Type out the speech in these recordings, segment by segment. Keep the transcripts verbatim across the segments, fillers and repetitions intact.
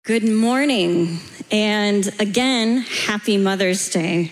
Good morning, and again, happy Mother's Day.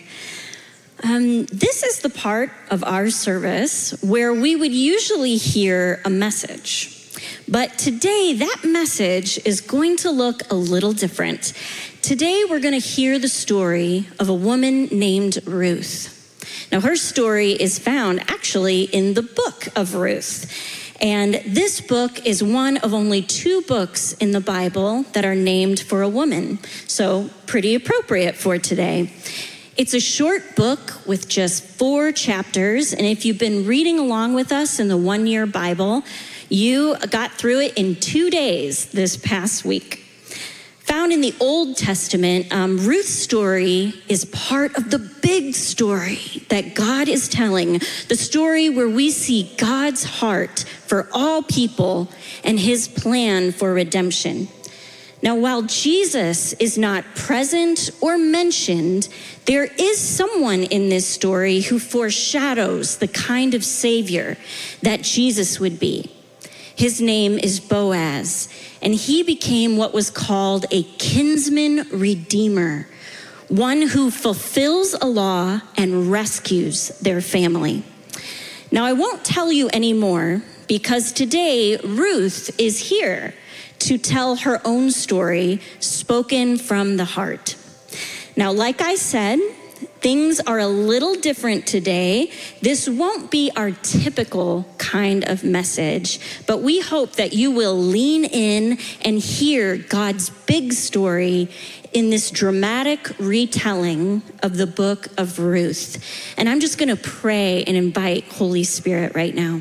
Um, this is the part of our service where we would usually hear a message. But today, that message is going to look a little different. Today, we're going to hear the story of a woman named Ruth. Now, her story is found actually in the book of Ruth. And this book is one of only two books in the Bible that are named for a woman. So pretty appropriate for today. It's a short book with just four chapters. And if you've been reading along with us in the one-year Bible, you got through it in two days this past week. Found in the Old Testament, um, Ruth's story is part of the big story that God is telling, the story where we see God's heart for all people and his plan for redemption. Now, while Jesus is not present or mentioned, there is someone in this story who foreshadows the kind of Savior that Jesus would be. His name is Boaz, and he became what was called a kinsman redeemer, one who fulfills a law and rescues their family. Now, I won't tell you anymore because today Ruth is here to tell her own story, spoken from the heart. Now, like I said, things are a little different today. This won't be our typical kind of message, but we hope that you will lean in and hear God's big story in this dramatic retelling of the book of Ruth. And I'm just going to pray and invite Holy Spirit right now.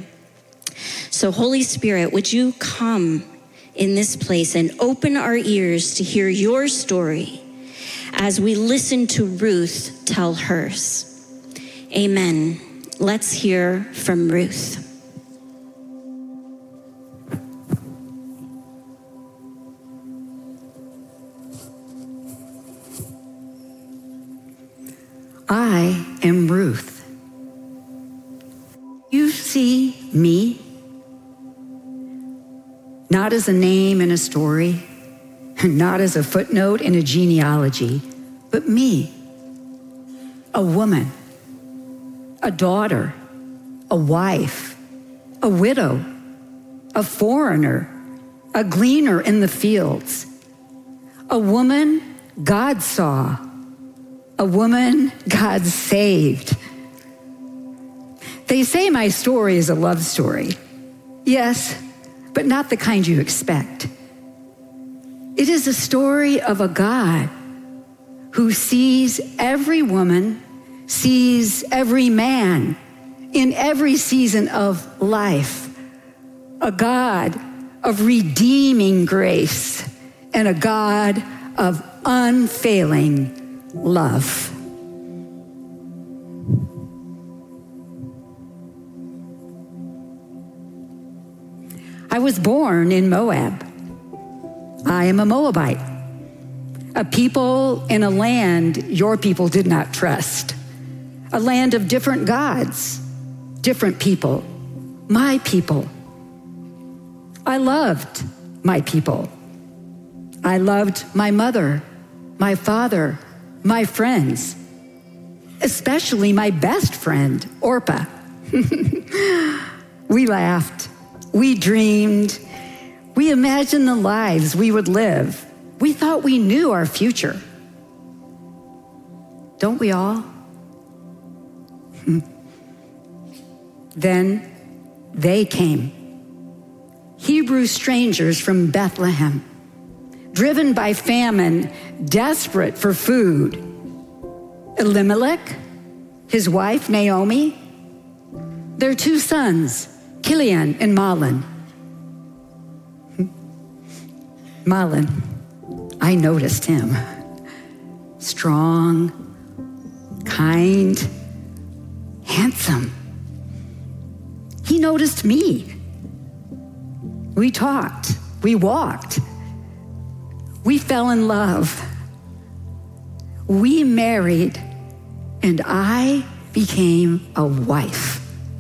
So Holy Spirit, would you come in this place and open our ears to hear your story as we listen to Ruth tell hers. Amen. Let's hear from Ruth. I am Ruth. You see me, not as a name in a story, not as a footnote in a genealogy, but me, a woman, a daughter, a wife, a widow, a foreigner, a gleaner in the fields, a woman God saw, a woman God saved. They say my story is a love story. Yes, but not the kind you expect. It is a story of a God who sees every woman, sees every man in every season of life. A God of redeeming grace and a God of unfailing love. I was born in Moab. I am a Moabite, a people in a land your people did not trust, a land of different gods, different people, my people. I loved my people. I loved my mother, my father, my friends, especially my best friend, Orpah. We laughed, we dreamed, we imagined the lives we would live. We thought we knew our future. Don't we all? Then they came. Hebrew strangers from Bethlehem, driven by famine, desperate for food. Elimelech, his wife Naomi, their two sons, Kilian and Mahlon. Mahlon, I noticed him. Strong, kind, handsome. He noticed me. We talked, we walked, we fell in love. We married, and I became a wife.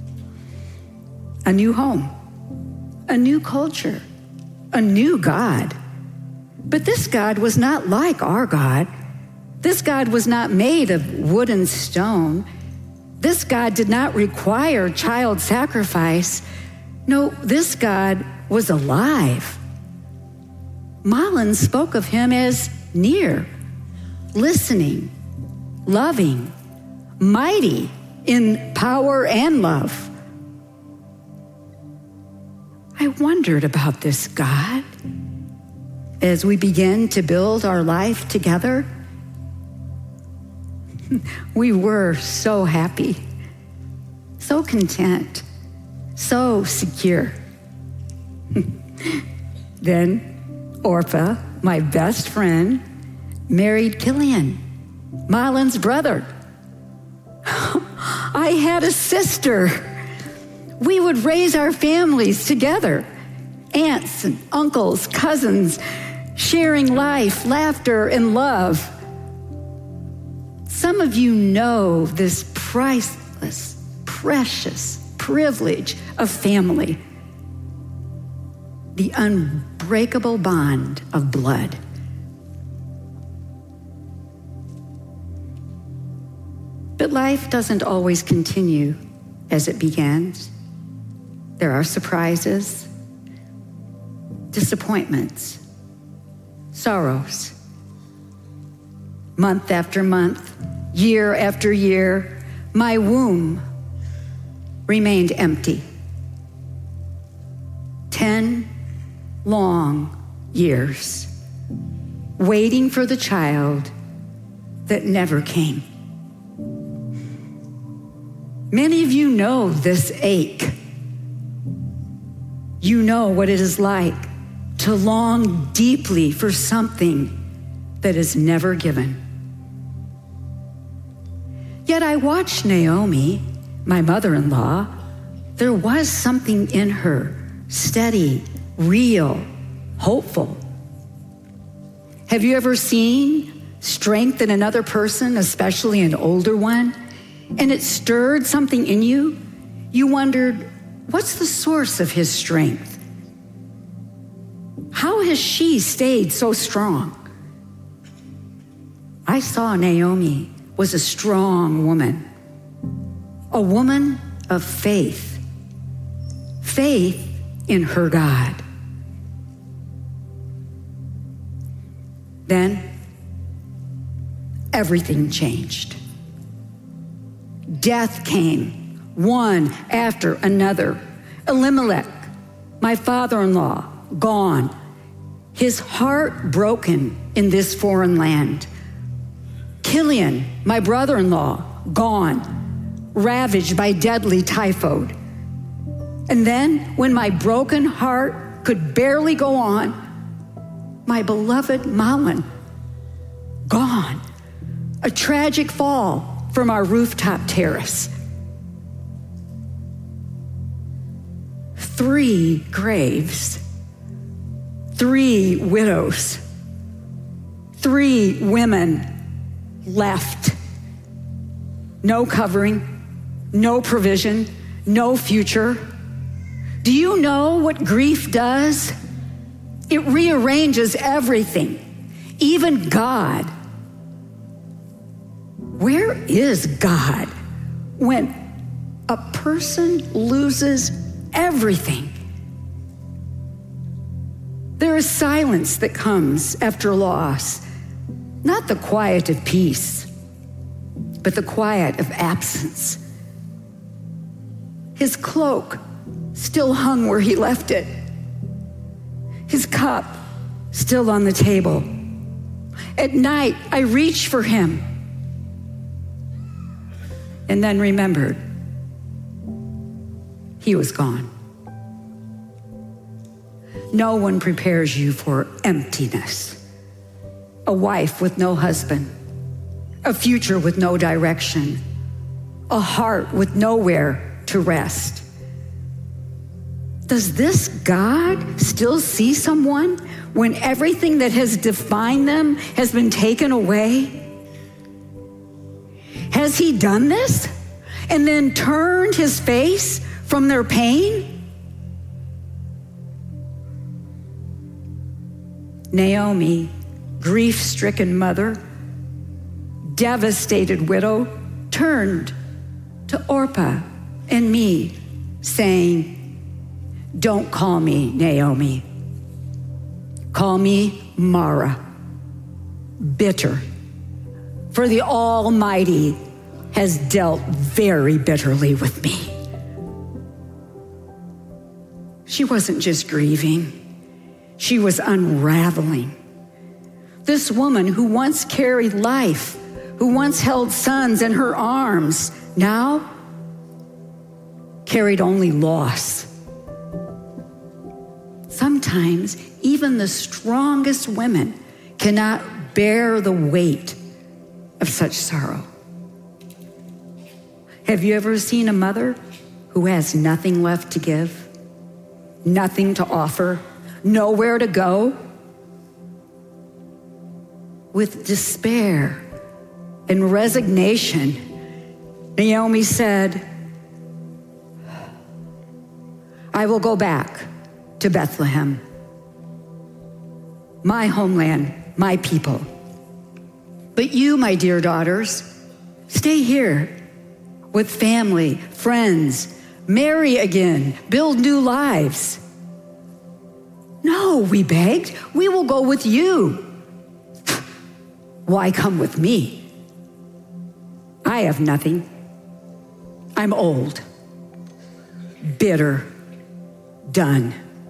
A new home, a new culture, a new God. But this God was not like our God. This God was not made of wood and stone. This God did not require child sacrifice. No, this God was alive. Mullins spoke of him as near, listening, loving, mighty in power and love. I wondered about this God as we began to build our life together. We were so happy, so content, so secure. Then Orpha, my best friend, married Killian, Mullins' brother. I had a sister. We would raise our families together, aunts and uncles, cousins, sharing life, laughter, and love. Some of you know this priceless, precious privilege of family, the unbreakable bond of blood. But life doesn't always continue as it begins. There are surprises, disappointments, sorrows. Month after month, year after year, my womb remained empty. Ten long years, waiting for the child that never came. Many of you know this ache. You know what it is like to long deeply for something that is never given. Yet I watched Naomi, my mother-in-law. There was something in her, steady, real, hopeful. Have you ever seen strength in another person, especially an older one, and it stirred something in you? You wondered, what's the source of his strength? How has she stayed so strong? I saw Naomi was a strong woman, a woman of faith, faith in her God. Then everything changed. Death came, one after another. Elimelech, my father-in-law, gone. His heart broken in this foreign land. Killian, my brother-in-law, gone, ravaged by deadly typhoid. And then, when my broken heart could barely go on, my beloved Mullin, gone. A tragic fall from our rooftop terrace. Three graves, three widows, three women left. No covering, no provision, no future. Do you know what grief does? It rearranges everything, even God. Where is God when a person loses everything? There is silence that comes after loss, not the quiet of peace, but the quiet of absence. His cloak still hung where he left it. His cup still on the table. At night, I reached for him and then remembered he was gone. No one prepares you for emptiness. A wife with no husband, a future with no direction, a heart with nowhere to rest. Does this God still see someone when everything that has defined them has been taken away? Has he done this and then turned his face from their pain? Naomi, grief-stricken mother, devastated widow, turned to Orpah and me, saying, "Don't call me Naomi. Call me Mara, bitter, for the Almighty has dealt very bitterly with me." She wasn't just grieving, she was unraveling. This woman who once carried life, who once held sons in her arms, now carried only loss. Sometimes even the strongest women cannot bear the weight of such sorrow. Have you ever seen a mother who has nothing left to give? Nothing to offer, nowhere to go? With despair and resignation, Naomi said, "I will go back to Bethlehem, my homeland, my people. But you, my dear daughters, stay here with family, friends, marry again, build new lives." "No," we begged, "we will go with you." "Why come with me? I have nothing. I'm old, bitter, done."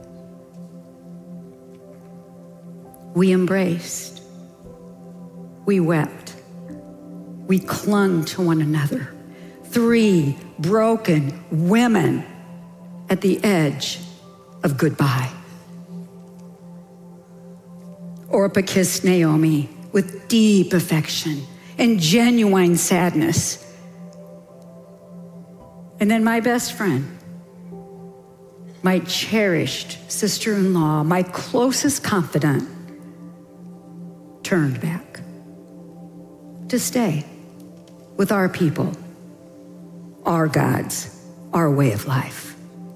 We embraced. We wept. We clung to one another. Three broken women at the edge of goodbye. Orpah kissed Naomi with deep affection and genuine sadness. And then my best friend, my cherished sister-in-law, my closest confidant, turned back to stay with our people, our gods, our way of life.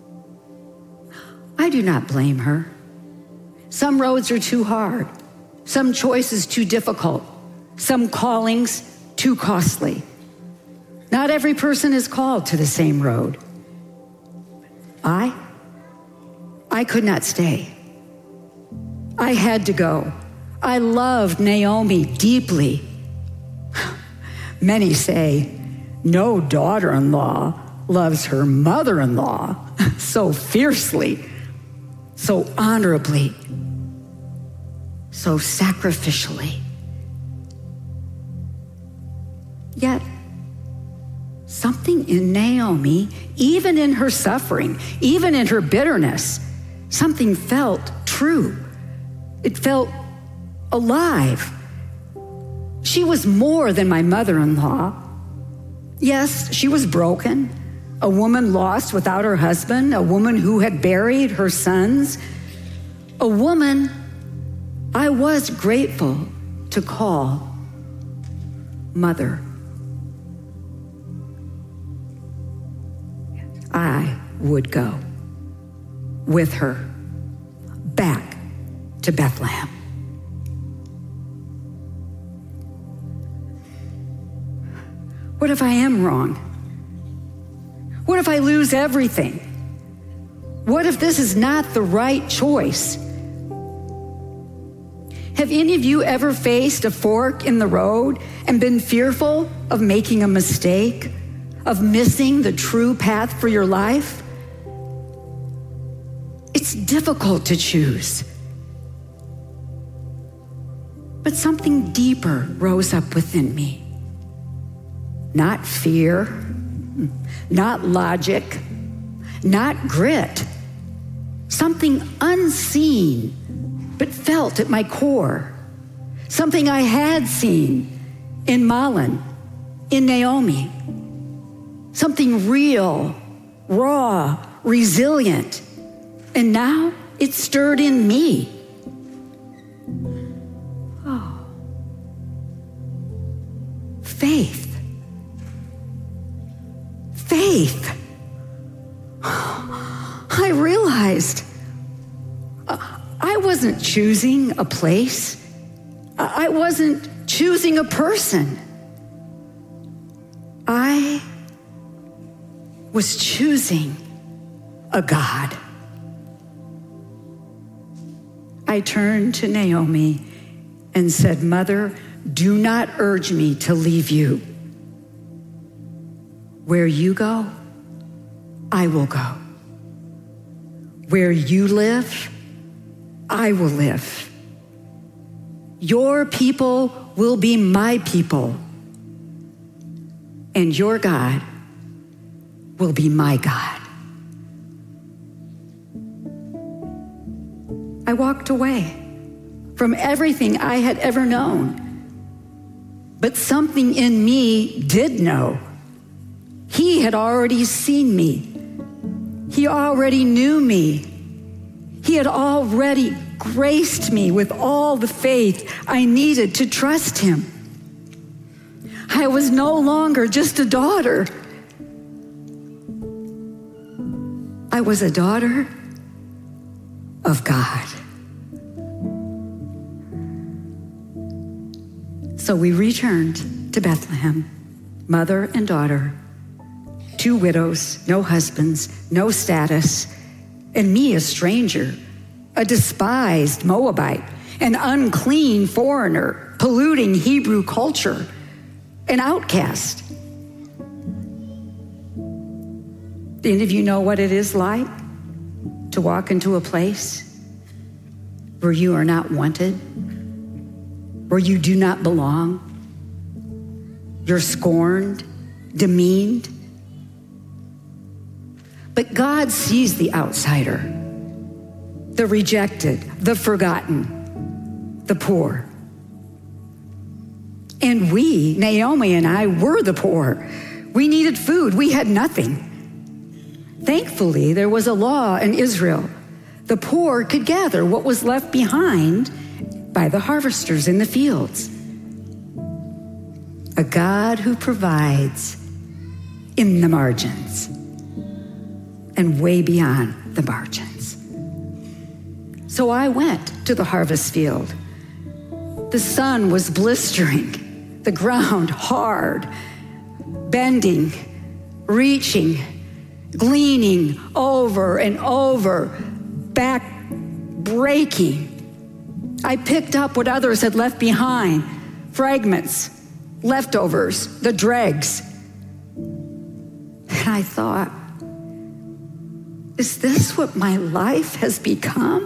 I do not blame her. Some roads are too hard, some choices too difficult, some callings too costly. Not every person is called to the same road. I, I could not stay. I had to go. I loved Naomi deeply. Many say, no daughter-in-law loves her mother-in-law so fiercely, so honorably, so sacrificially. Yet, something in Naomi, even in her suffering, even in her bitterness, something felt true. It felt alive. She was more than my mother-in-law. Yes, she was broken, a woman lost without her husband, a woman who had buried her sons, a woman I was grateful to call mother. I would go with her back to Bethlehem. What if I am wrong? What if I lose everything? What if this is not the right choice? Have any of you ever faced a fork in the road and been fearful of making a mistake, of missing the true path for your life? It's difficult to choose. But something deeper rose up within me. Not fear, not logic, not grit. Something unseen, but felt at my core. Something I had seen in Malin, in Naomi. Something real, raw, resilient. And now it stirred in me. Oh. Faith. Faith. I realized I wasn't wasn't choosing a place. I wasn't choosing a person. I was choosing a God. I turned to Naomi and said, Mother, do not urge me to leave you. Where you go, I will go. Where you live, I will live. Your people will be my people, and your God will be my God. I walked away from everything I had ever known, but something in me did know. He had already seen me. He already knew me. He had already graced me with all the faith I needed to trust him. I was no longer just a daughter. I was a daughter of God. So we returned to Bethlehem, mother and daughter, two widows, no husbands, no status, and me, a stranger, a despised Moabite, an unclean foreigner, polluting Hebrew culture, an outcast. Do any of you know what it is like to walk into a place where you are not wanted, where you do not belong? You're scorned, demeaned. But God sees the outsider, the rejected, the forgotten, the poor. And we, Naomi and I, were the poor. We needed food. We had nothing. Thankfully, there was a law in Israel. The poor could gather what was left behind by the harvesters in the fields. A God who provides in the margins and way beyond the margins. So I went to the harvest field. The sun was blistering, the ground hard, bending, reaching, gleaning over and over, back breaking. I picked up what others had left behind, fragments, leftovers, the dregs. And I thought, is this what my life has become?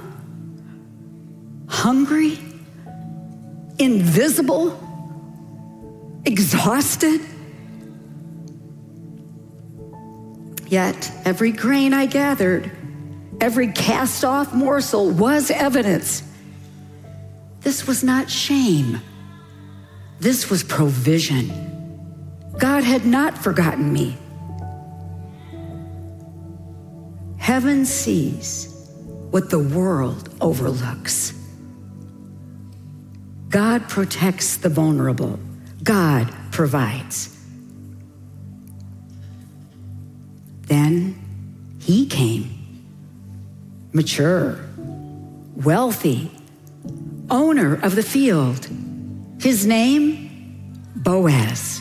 Hungry, invisible, exhausted? Yet every grain I gathered, every cast-off morsel was evidence. This was not shame. This was provision. God had not forgotten me. Heaven sees what the world overlooks. God protects the vulnerable. God provides. Then he came, mature, wealthy, owner of the field. His name, Boaz.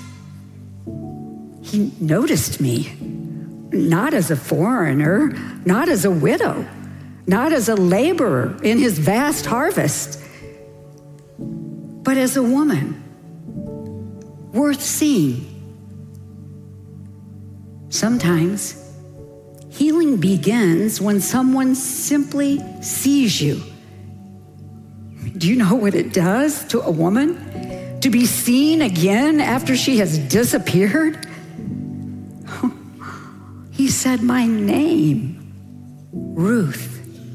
He noticed me, not as a foreigner, not as a widow, not as a laborer in his vast harvest, but as a woman worth seeing. Sometimes healing begins when someone simply sees you. Do you know what it does to a woman to be seen again after she has disappeared? He said my name, Ruth.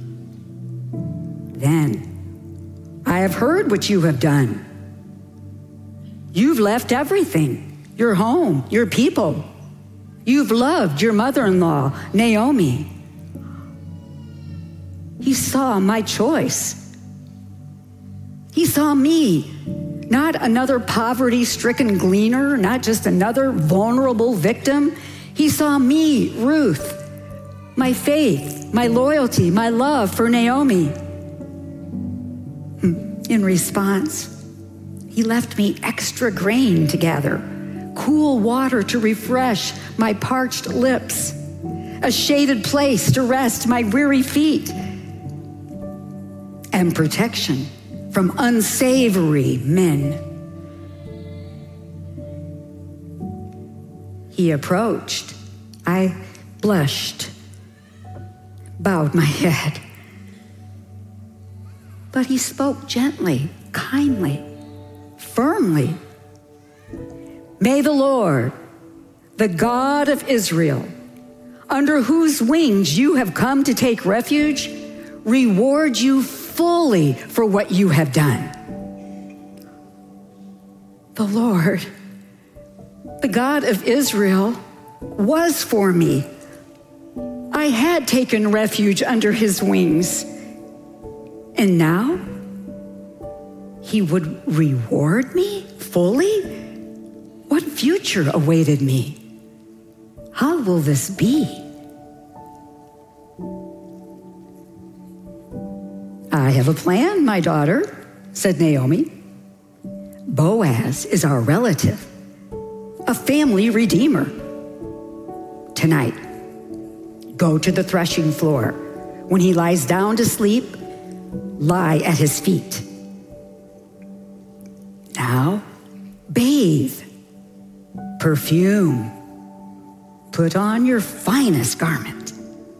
Then, I have heard what you have done. You've left everything, your home, your people. You've loved your mother-in-law, Naomi. He saw my choice. He saw me, not another poverty-stricken gleaner, not just another vulnerable victim. He saw me, Ruth, my faith, my loyalty, my love for Naomi. In response, he left me extra grain to gather, cool water to refresh my parched lips, a shaded place to rest my weary feet, and protection from unsavory men. He approached. I blushed, bowed my head. But he spoke gently, kindly, firmly. May the Lord, the God of Israel, under whose wings you have come to take refuge, reward you fully for what you have done. The Lord, the God of Israel, was for me. I had taken refuge under his wings. And now, he would reward me fully? What future awaited me? How will this be? I have a plan, my daughter, said Naomi. Boaz is our relative, a family redeemer. Tonight, go to the threshing floor. When he lies down to sleep, lie at his feet. Now, bathe, perfume, put on your finest garment.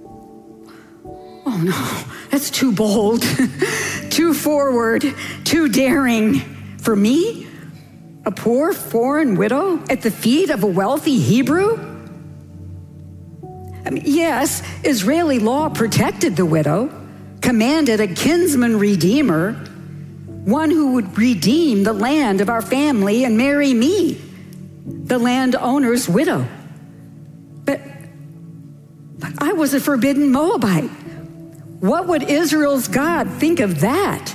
Oh no, that's too bold, too forward, too daring. For me, a poor foreign widow at the feet of a wealthy Hebrew? I mean, yes, Israeli law protected the widow, commanded a kinsman redeemer, one who would redeem the land of our family and marry me, the landowner's widow. But, but I was a forbidden Moabite. What would Israel's God think of that?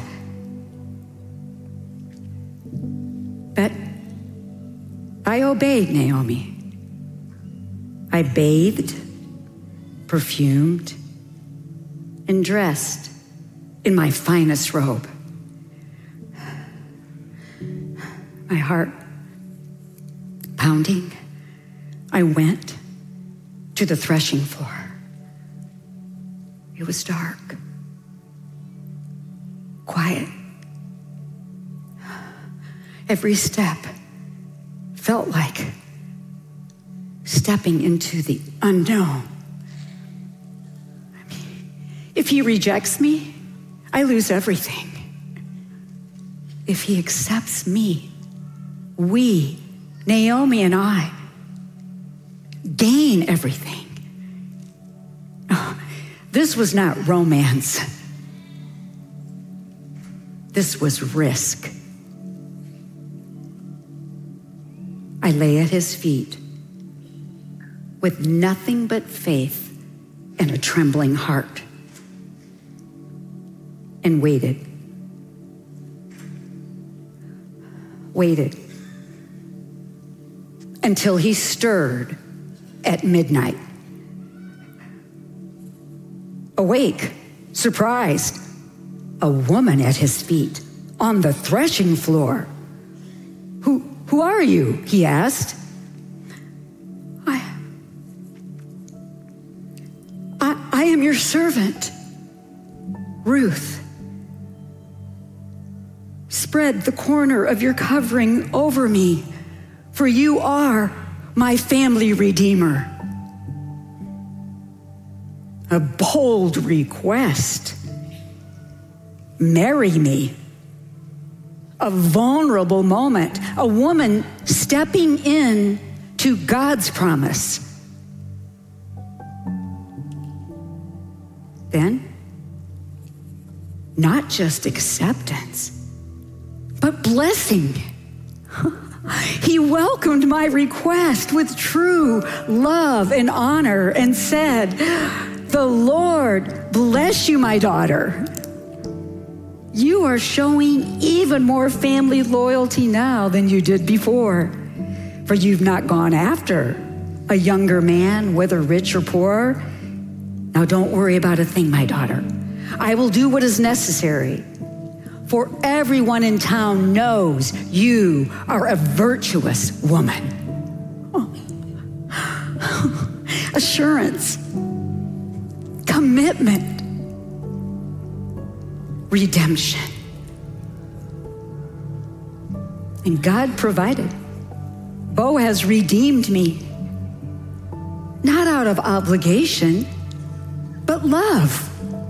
But I obeyed Naomi. I bathed, perfumed, and dressed in my finest robe. My heart pounding, I went to the threshing floor. It was dark, quiet. Every step felt like stepping into the unknown. I mean, if he rejects me, I lose everything. If he accepts me, we, Naomi and I, gain everything. Oh, this was not romance. This was risk. I lay at his feet with nothing but faith and a trembling heart, and waited. Waited until he stirred at midnight. Awake, surprised, a woman at his feet on the threshing floor. Who, who are you? He asked. I, I, I am your servant, Ruth. Spread the corner of your covering over me, for you are my family redeemer. A bold request. Marry me. A vulnerable moment. A woman stepping in to God's promise. Then, not just acceptance, but blessing. He welcomed my request with true love and honor and said, "The Lord bless you, my daughter. You are showing even more family loyalty now than you did before, for you've not gone after a younger man, whether rich or poor. Now don't worry about a thing, my daughter. I will do what is necessary. for everyone in town knows you are a virtuous woman. Oh. Assurance, commitment, redemption. And God provided. Boaz redeemed me, not out of obligation, but love.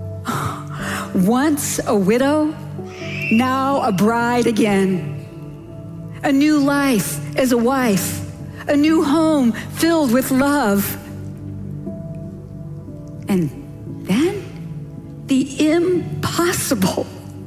Once a widow, now a bride again. A new life as a wife, a new home filled with love. And then the impossible.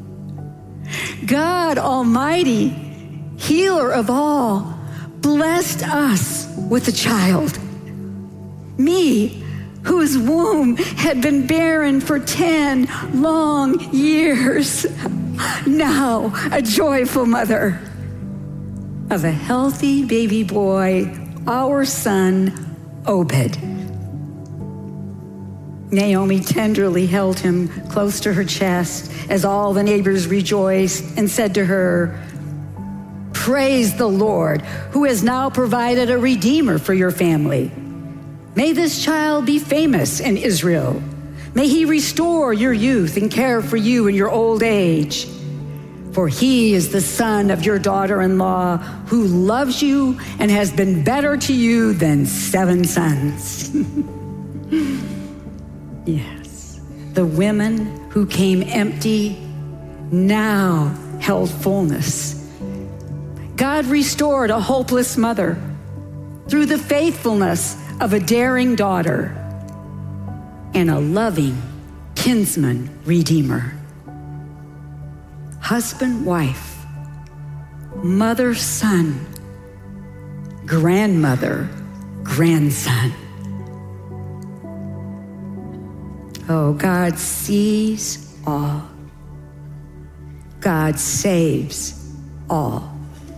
God Almighty, healer of all, blessed us with a child. Me, whose womb had been barren for ten long years, now a joyful mother of a healthy baby boy, our son, Obed. Naomi tenderly held him close to her chest as all the neighbors rejoiced and said to her, "Praise the Lord, who has now provided a redeemer for your family. May this child be famous in Israel. May he restore your youth and care for you in your old age. For he is the son of your daughter-in-law who loves you and has been better to you than seven sons." Yes, the women who came empty now held fullness. God restored a hopeless mother through the faithfulness of a daring daughter and a loving kinsman redeemer. Husband, wife, mother, son, grandmother, grandson. Oh, God sees all. God saves all.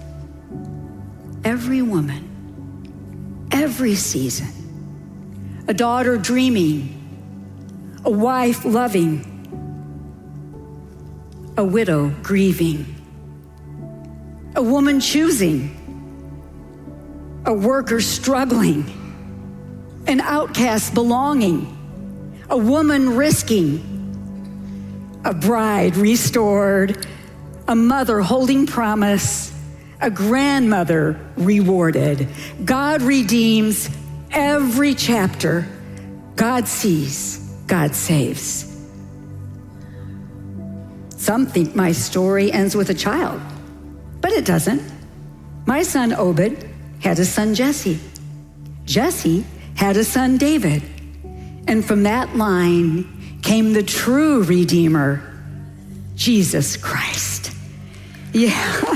Every woman, every season, a daughter dreaming, a wife loving, a widow grieving, a woman choosing, a worker struggling, an outcast belonging, a woman risking, a bride restored, a mother holding promise, a grandmother rewarded. God redeems every chapter. God sees, God saves. Some think my story ends with a child, but it doesn't. My son Obed had a son Jesse. Jesse had a son David. And from that line came the true Redeemer, Jesus Christ. Yeah.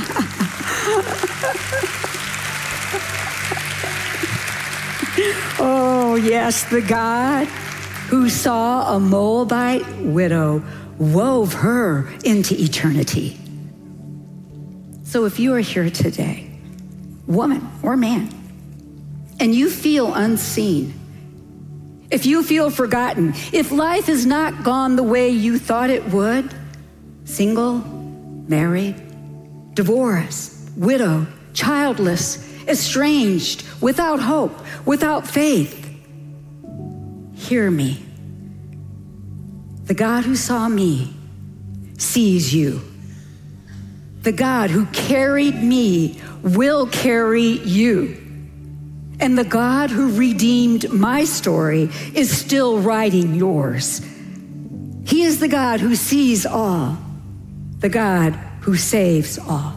Oh, yes, the God who saw a Moabite widow wove her into eternity. So if you are here today, woman or man, and you feel unseen, if you feel forgotten, if life has not gone the way you thought it would, single, married, divorced, widow, childless, estranged, without hope, without faith, hear me. The God who saw me sees you. The God who carried me will carry you. And the God who redeemed my story is still writing yours. He is the God who sees all, the God who saves all.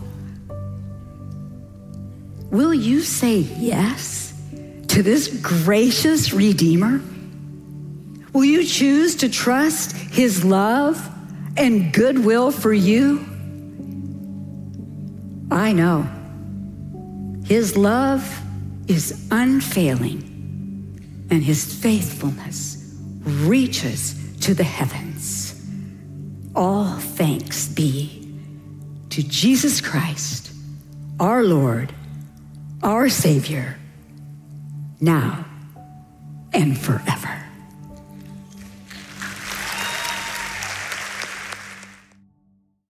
Will you say yes to this gracious Redeemer? Will you choose to trust his love and goodwill for you? I know his love is unfailing, and his faithfulness reaches to the heavens. All thanks be to Jesus Christ, our Lord, our Savior, now and forever.